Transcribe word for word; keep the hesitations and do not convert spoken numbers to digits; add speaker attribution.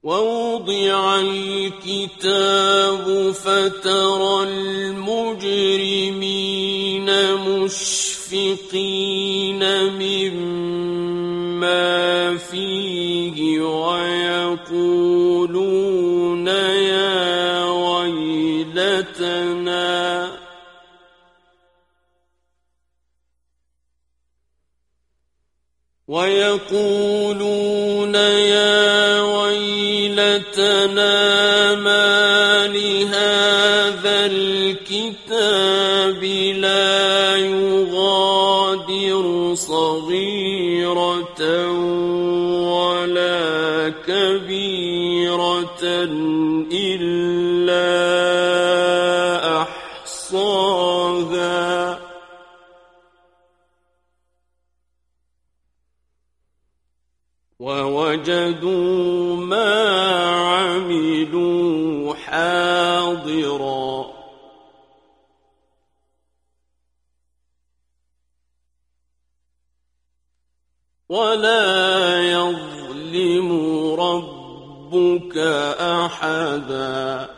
Speaker 1: ووضع الكتاب فترى المجرمين مشفقين مما فيه ويقولون يا ويلتنا ويقولون يا ويلتنا ما لهذا الكتاب لا يغادر صغيرة ولا كبيرة إلا أحصاها ووجدوا ما عملوا حاضرا ولا يظلم ربك أحدا